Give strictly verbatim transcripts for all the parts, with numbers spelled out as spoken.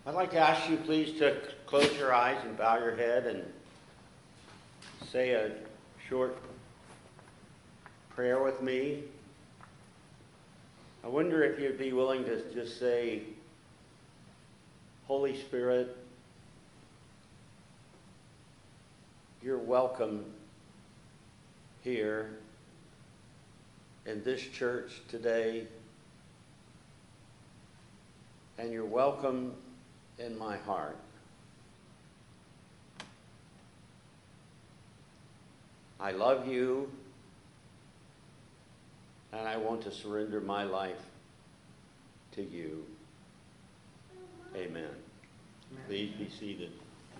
I'd like to ask you please to close your eyes and bow your head and say a short prayer with me. I wonder if you'd be willing to just say, Holy Spirit, you're welcome here in this church today, and you're welcome in my heart. I love you, and I want to surrender my life to you. Amen. Amen. Please be seated.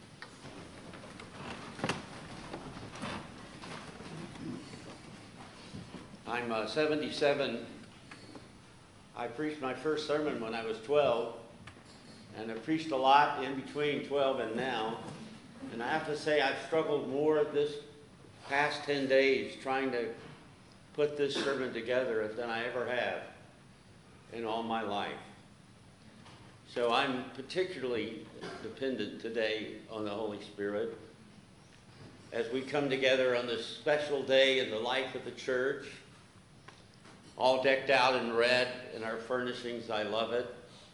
I'm uh, seventy-seven. I preached my first sermon when I was twelve. And I've preached a lot in between twelve and now. And I have to say I've struggled more this past ten days trying to put this sermon together than I ever have in all my life. So I'm particularly dependent today on the Holy Spirit as we come together on this special day in the life of the church, all decked out in red in our furnishings. I love it.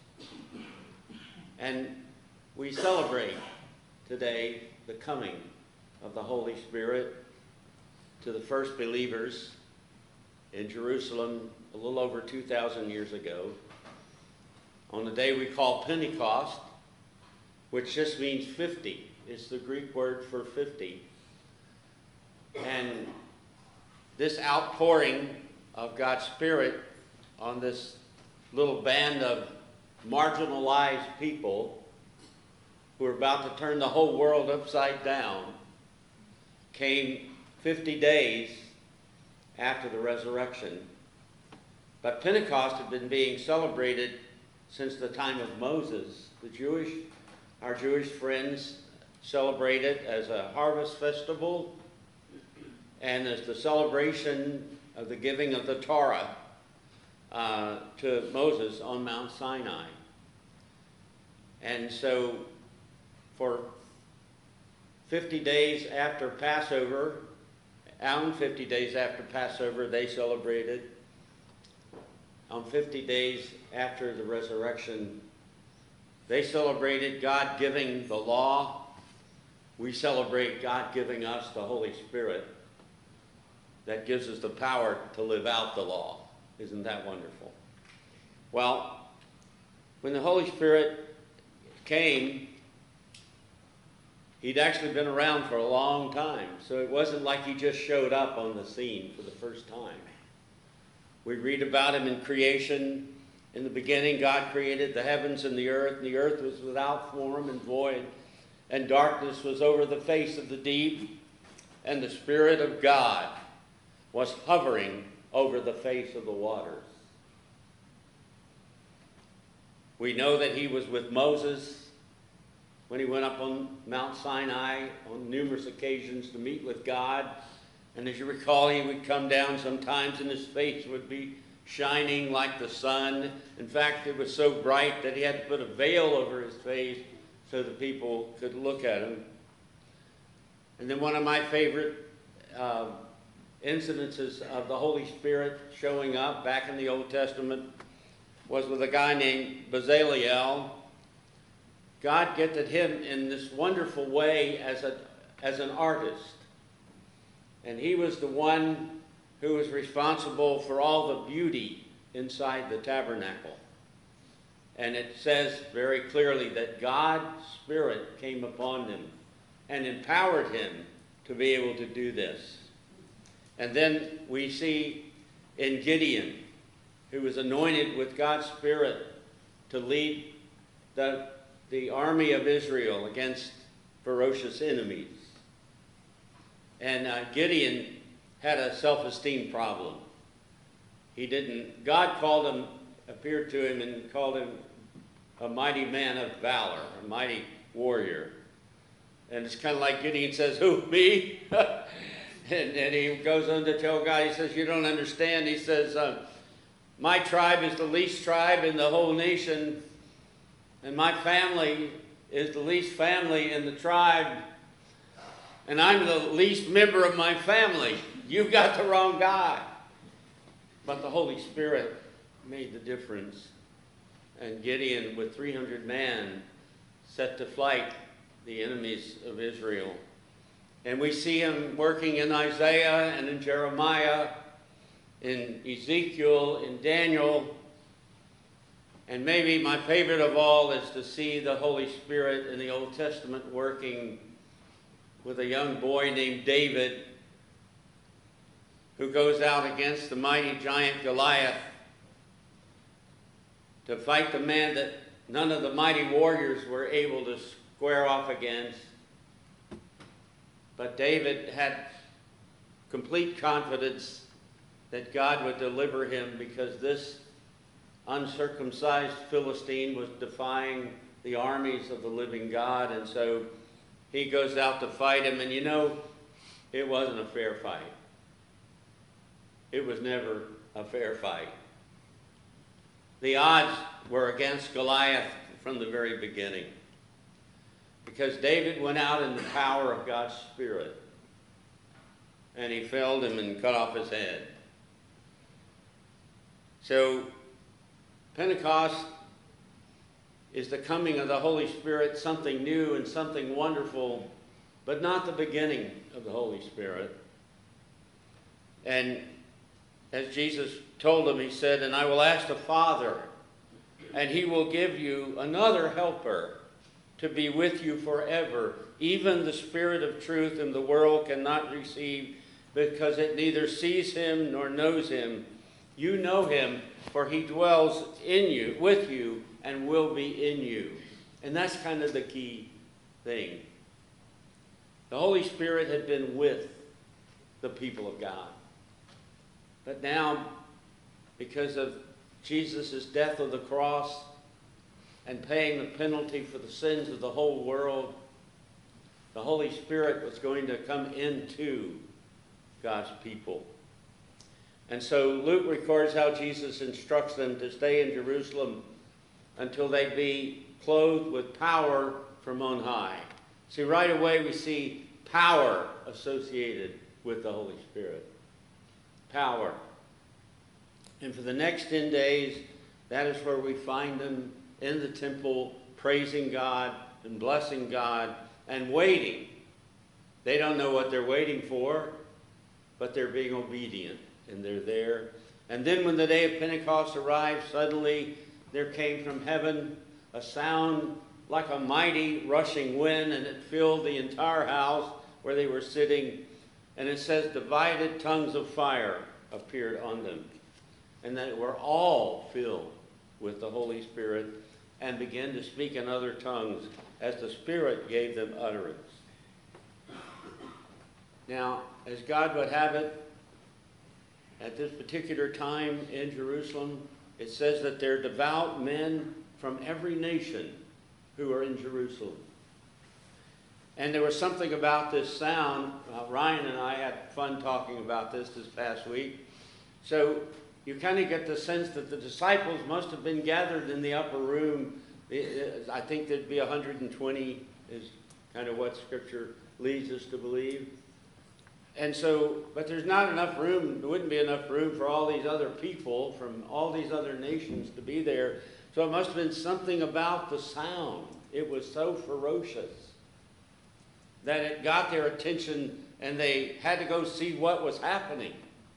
And we celebrate today the coming of the Holy Spirit to the first believers in Jerusalem a little over two thousand years ago on the day we call Pentecost, which just means fifty. It's the Greek word for fifty. And this outpouring of God's Spirit on this little band of marginalized people who are about to turn the whole world upside down came fifty days after the resurrection. But Pentecost had been being celebrated since the time of Moses. The Jewish, our Jewish friends celebrate it as a harvest festival and as the celebration of the giving of the Torah Uh, to Moses on Mount Sinai. And so for fifty days after Passover, on fifty days after Passover, they celebrated. On fifty days after the resurrection, they celebrated God giving the law. We celebrate God giving us the Holy Spirit that gives us the power to live out the law. Isn't that wonderful? Well, when the Holy Spirit came, he'd actually been around for a long time. So it wasn't like he just showed up on the scene for the first time. We read about him in creation. In the beginning, God created the heavens and the earth, and the earth was without form and void, and darkness was over the face of the deep, and the Spirit of God was hovering over the face of the waters. We know that he was with Moses when he went up on Mount Sinai on numerous occasions to meet with God. And as you recall, he would come down sometimes and his face would be shining like the sun. In fact, it was so bright that he had to put a veil over his face so the people could look at him. And then one of my favorite uh, incidences of the Holy Spirit showing up back in the Old Testament was with a guy named Bezaleel. God gifted him in this wonderful way as a as an artist. And he was the one who was responsible for all the beauty inside the tabernacle. And it says very clearly that God's Spirit came upon him and empowered him to be able to do this. And then we see in Gideon, who was anointed with God's Spirit to lead the, the army of Israel against ferocious enemies. And uh, Gideon had a self-esteem problem. He didn't, God called him, appeared to him and called him a mighty man of valor, a mighty warrior. And it's kind of like Gideon says, who, me? and, and he goes on to tell God, he says, you don't understand. He says, uh, my tribe is the least tribe in the whole nation, and my family is the least family in the tribe, and I'm the least member of my family. You've got the wrong guy. But the Holy Spirit made the difference. And Gideon, with three hundred men, set to flight the enemies of Israel. And we see him working in Isaiah and in Jeremiah, in Ezekiel, in Daniel. And maybe my favorite of all is to see the Holy Spirit in the Old Testament working with a young boy named David, who goes out against the mighty giant Goliath to fight the man that none of the mighty warriors were able to square off against. But David had complete confidence that God would deliver him, because this uncircumcised Philistine was defying the armies of the living God. And so he goes out to fight him. And you know, it wasn't a fair fight. It was never a fair fight. The odds were against Goliath from the very beginning, because David went out in the power of God's Spirit, and he felled him and cut off his head. So Pentecost is the coming of the Holy Spirit, something new and something wonderful, but not the beginning of the Holy Spirit. And as Jesus told him, he said, "And I will ask the Father, and he will give you another helper to be with you forever, even the Spirit of truth, whom the world cannot receive, because it neither sees him nor knows him. You know him, for he dwells in you, with you, and will be in you." And that's kind of the key thing. The Holy Spirit had been with the people of God. But now, because of Jesus' death on the cross and paying the penalty for the sins of the whole world, the Holy Spirit was going to come into God's people. And so Luke records how Jesus instructs them to stay in Jerusalem until they be clothed with power from on high. See, right away we see power associated with the Holy Spirit. Power. And for the next ten days, that is where we find them in the temple, praising God and blessing God and waiting. They don't know what they're waiting for, but they're being obedient, and they're there. And then when the day of Pentecost arrived, suddenly there came from heaven a sound like a mighty rushing wind, and it filled the entire house where they were sitting. And it says, divided tongues of fire appeared on them, and they were all filled with the Holy Spirit and began to speak in other tongues as the Spirit gave them utterance. Now, as God would have it, at this particular time in Jerusalem, it says that there are devout men from every nation who are in Jerusalem. And there was something about this sound. Uh, Ryan and I had fun talking about this this past week. So you kind of get the sense that the disciples must have been gathered in the upper room. I think there'd be one hundred twenty is kind of what Scripture leads us to believe. And so, but there's not enough room, there wouldn't be enough room for all these other people from all these other nations to be there. So it must have been something about the sound. It was so ferocious that it got their attention, and they had to go see what was happening.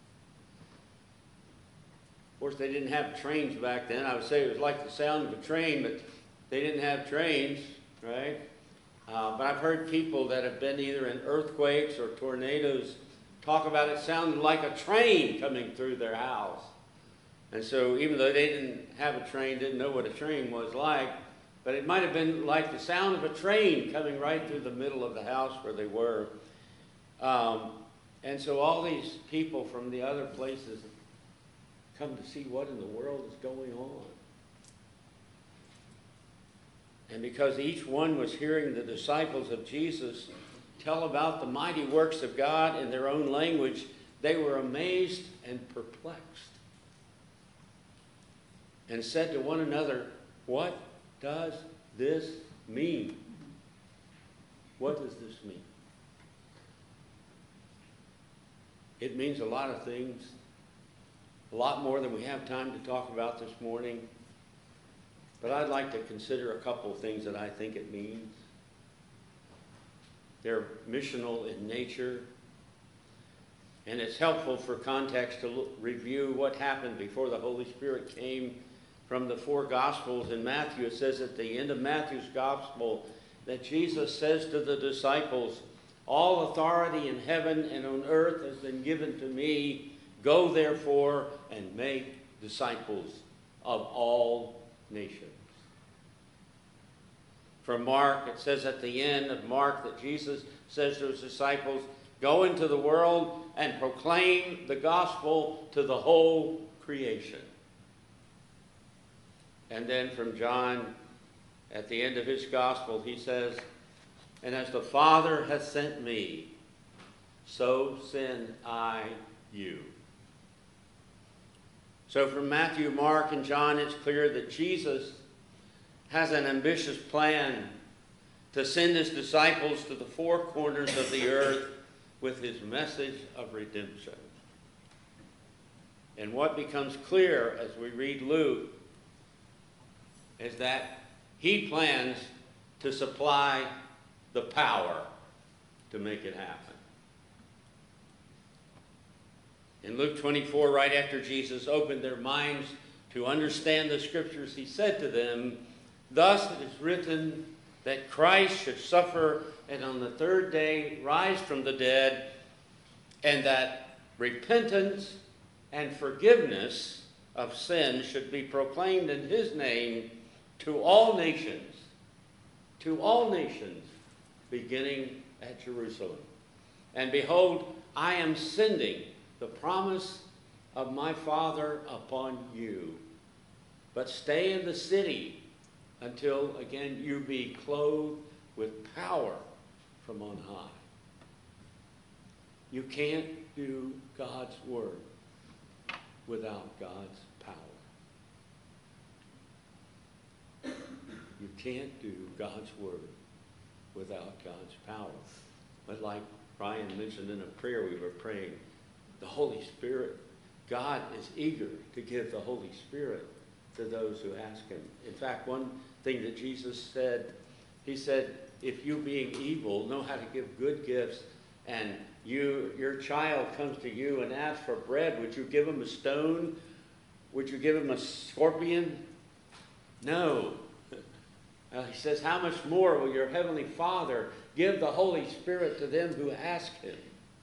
Of course, they didn't have trains back then. I would say it was like the sound of a train, but they didn't have trains, right? Uh, but I've heard people that have been either in earthquakes or tornadoes talk about it sounding like a train coming through their house. And so even though they didn't have a train, didn't know what a train was like, but it might have been like the sound of a train coming right through the middle of the house where they were. Um, and so all these people from the other places come to see what in the world is going on. And because each one was hearing the disciples of Jesus tell about the mighty works of God in their own language, they were amazed and perplexed, and said to one another, "What does this mean? What does this mean? It means a lot of things, a lot more than we have time to talk about this morning. But I'd like to consider a couple of things that I think it means. They're missional in nature. And it's helpful for context to look, review what happened before the Holy Spirit came from the four Gospels. In Matthew, it says at the end of Matthew's Gospel that Jesus says to the disciples, "All authority in heaven and on earth has been given to me. Go therefore and make disciples of all nations." From Mark, it says at the end of Mark that Jesus says to his disciples, "Go into the world and proclaim the gospel to the whole creation." And then from John, at the end of his gospel, he says, "And as the Father hath sent me, so send I you." So from Matthew, Mark, and John, it's clear that Jesus has an ambitious plan to send his disciples to the four corners of the earth with his message of redemption. And what becomes clear as we read Luke is that he plans to supply the power to make it happen. In Luke twenty-four, right after Jesus opened their minds to understand the scriptures, he said to them, "Thus it is written that Christ should suffer and on the third day rise from the dead, and that repentance and forgiveness of sins should be proclaimed in his name to all nations, to all nations, beginning at Jerusalem. And behold, I am sending the promise of my Father upon you. But stay in the city until, again, you be clothed with power from on high." You can't do God's word without God's power. You can't do God's word without God's power. But like Ryan mentioned in a prayer we were praying, the Holy Spirit, God is eager to give the Holy Spirit to those who ask him. In fact, one thing that Jesus said, he said, "If you being evil know how to give good gifts, and you your child comes to you and asks for bread, would you give him a stone? Would you give him a scorpion? No." Uh, he says, "How much more will your heavenly Father give the Holy Spirit to them who ask him?"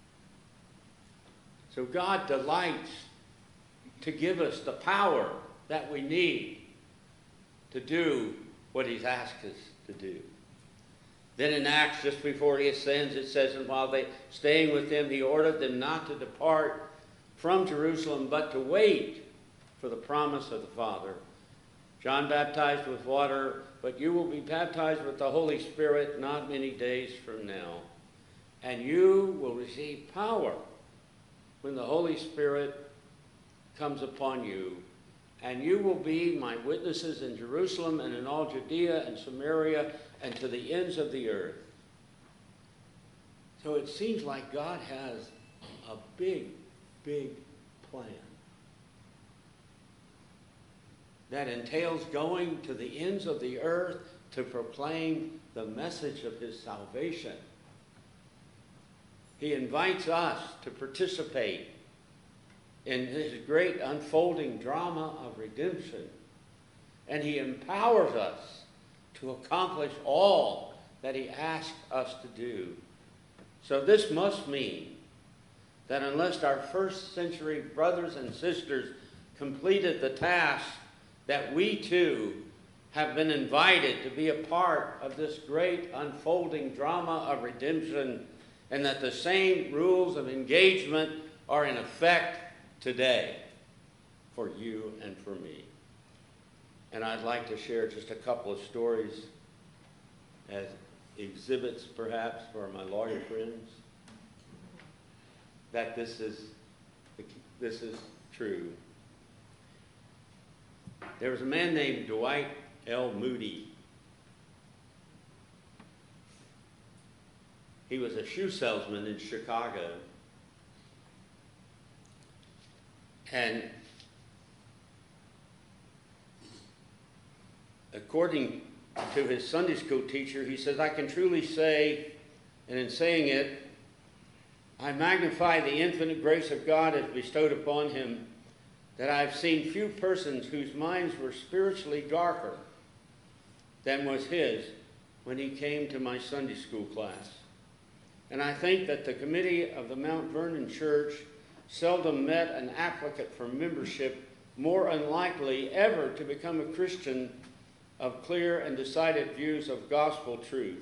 So God delights to give us the power that we need to do what he's asked us to do. Then in Acts, just before he ascends, it says, "And while they staying with him, he ordered them not to depart from Jerusalem, but to wait for the promise of the Father. John baptized with water, but you will be baptized with the Holy Spirit not many days from now. And you will receive power when the Holy Spirit comes upon you. And you will be my witnesses in Jerusalem and in all Judea and Samaria and to the ends of the earth." So it seems like God has a big, big plan that entails going to the ends of the earth to proclaim the message of his salvation. He invites us to participate in his great unfolding drama of redemption. And he empowers us to accomplish all that he asks us to do. So this must mean that unless our first century brothers and sisters completed the task, that we too have been invited to be a part of this great unfolding drama of redemption, and that the same rules of engagement are in effect today for you and for me. And I'd like to share just a couple of stories as exhibits, perhaps, for my lawyer friends, that this is, this is true. There was a man named Dwight L. Moody He was a shoe salesman in Chicago. And according to his Sunday school teacher, he says, I can truly say, and in saying it, I magnify the infinite grace of God as bestowed upon him, that I've seen few persons whose minds were spiritually darker than was his when he came to my Sunday school class. And I think that the committee of the Mount Vernon Church seldom met an applicant for membership more unlikely ever to become a Christian of clear and decided views of gospel truth.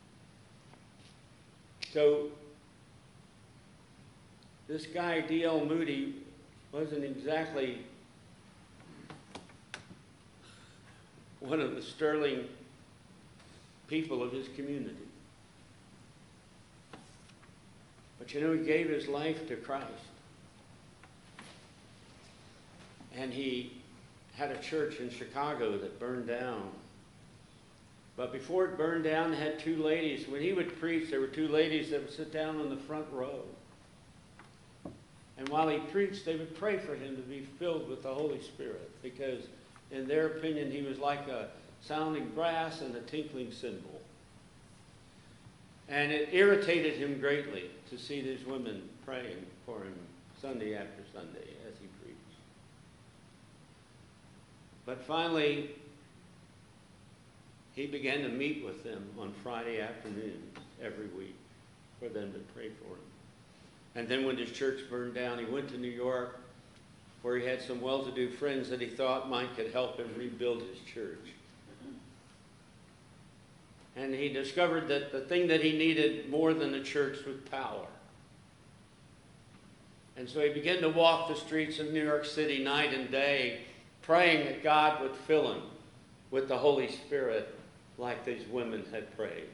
So, this guy, D L Moody, wasn't exactly one of the sterling people of his community. But you know, he gave his life to Christ. And he had a church in Chicago that burned down. But before it burned down, they had two ladies. When he would preach, there were two ladies that would sit down on the front row. And while he preached, they would pray for him to be filled with the Holy Spirit, because in their opinion, he was like a sounding brass and a tinkling cymbal. And it irritated him greatly to see these women praying for him Sunday after Sunday as he preached. But finally, he began to meet with them on Friday afternoons every week for them to pray for him. And then when his church burned down, he went to New York, where he had some well-to-do friends that he thought might could help him rebuild his church. And he discovered that the thing that he needed more than the church was power. And so he began to walk the streets of New York City night and day, praying that God would fill him with the Holy Spirit like these women had prayed.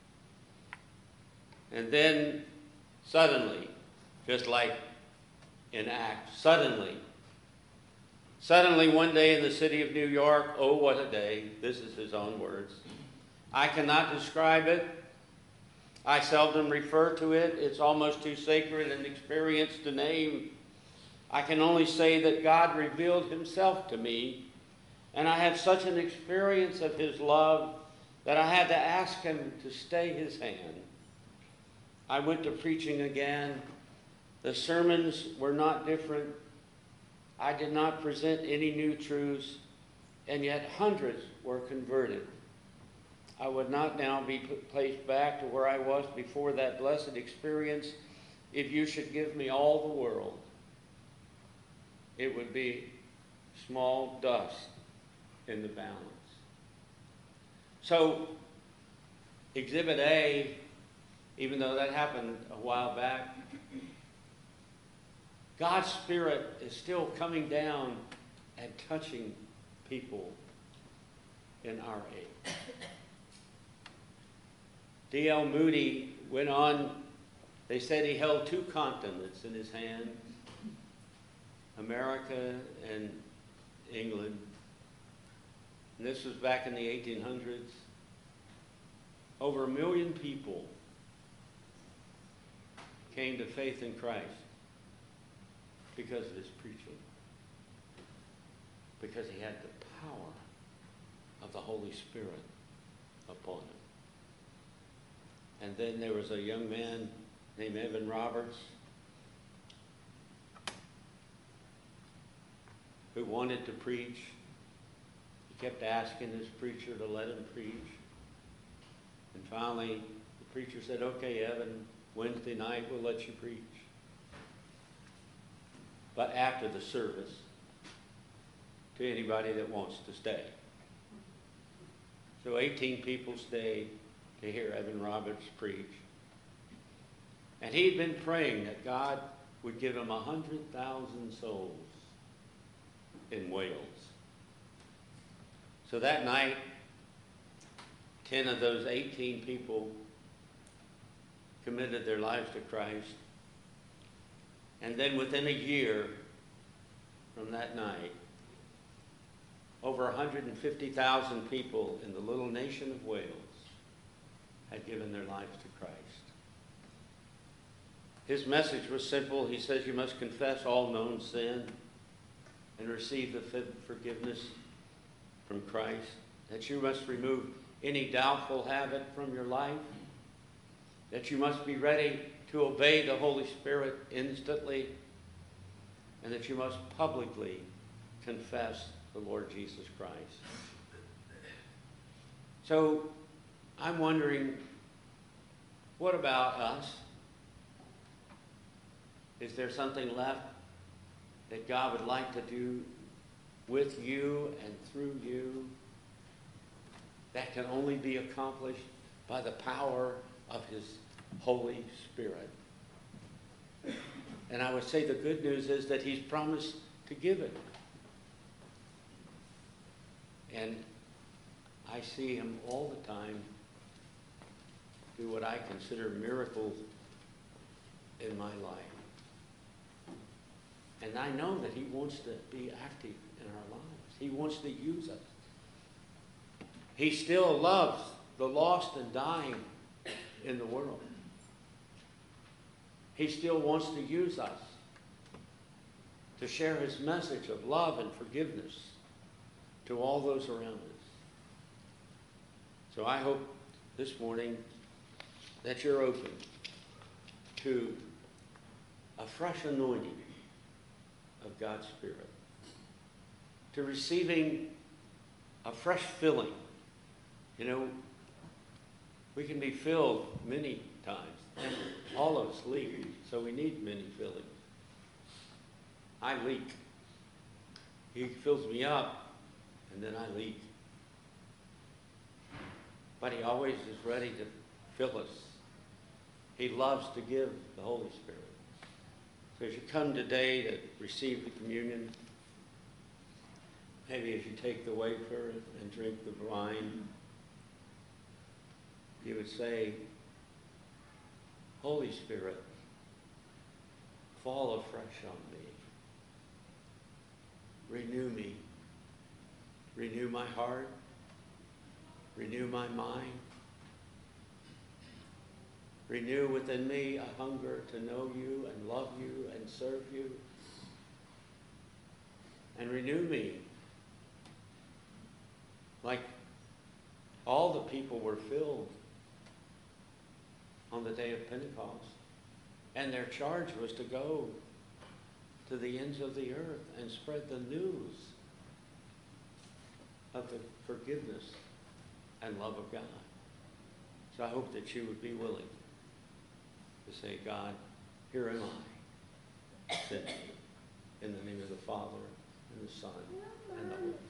And then suddenly, just like in Acts, suddenly, suddenly one day in the city of New York, oh, what a day, this is his own words. I cannot describe it. I seldom refer to it. It's almost too sacred an experience to name. I can only say that God revealed himself to me, and I had such an experience of his love that I had to ask him to stay his hand. I went to preaching again. The sermons were not different. I did not present any new truths, and yet hundreds were converted. I would not now be placed back to where I was before that blessed experience. If you should give me all the world, it would be small dust in the balance. So, Exhibit A, even though that happened a while back, God's Spirit is still coming down and touching people in our age. D L Moody went on, they said he held two continents in his hand, America and England. And this was back in the eighteen hundreds. Over a million people came to faith in Christ because of his preaching. Because he had the power of the Holy Spirit upon him. And then there was a young man named Evan Roberts who wanted to preach. He kept asking his preacher to let him preach. And finally, the preacher said, okay, Evan, Wednesday night we'll let you preach. But after the service, to anybody that wants to stay. So eighteen people stayed to hear Evan Roberts preach. And he'd been praying that God would give him a hundred thousand souls in Wales. So that night, ten of those eighteen people committed their lives to Christ. And then within a year from that night, over one hundred fifty thousand people in the little nation of Wales had given their lives to Christ. His message was simple. He says you must confess all known sin and receive the forgiveness from Christ. That you must remove any doubtful habit from your life. That you must be ready to obey the Holy Spirit instantly. And that you must publicly confess the Lord Jesus Christ. So, I'm wondering, what about us? Is there something left that God would like to do with you and through you that can only be accomplished by the power of His Holy Spirit? And I would say the good news is that He's promised to give it. And I see Him all the time do what I consider miracles in my life. And I know that He wants to be active in our lives. He wants to use us. He still loves the lost and dying in the world. He still wants to use us to share His message of love and forgiveness to all those around us. So I hope this morning that you're open to a fresh anointing of God's Spirit, to receiving a fresh filling. You know, we can be filled many times, and all of us leak, so we need many fillings. I leak. He fills me up, and then I leak. But He always is ready to fill us. He loves to give the Holy Spirit. So as you come today to receive the communion, maybe as you take the wafer and drink the wine, you would say, Holy Spirit, fall afresh on me. Renew me. Renew my heart. Renew my mind. Renew within me a hunger to know you and love you and serve you. And renew me like all the people were filled on the day of Pentecost. And their charge was to go to the ends of the earth and spread the news of the forgiveness and love of God. So I hope that you would be willing to say, God, here am I. Send me. In the name of the Father, and the Son, and the Holy Spirit.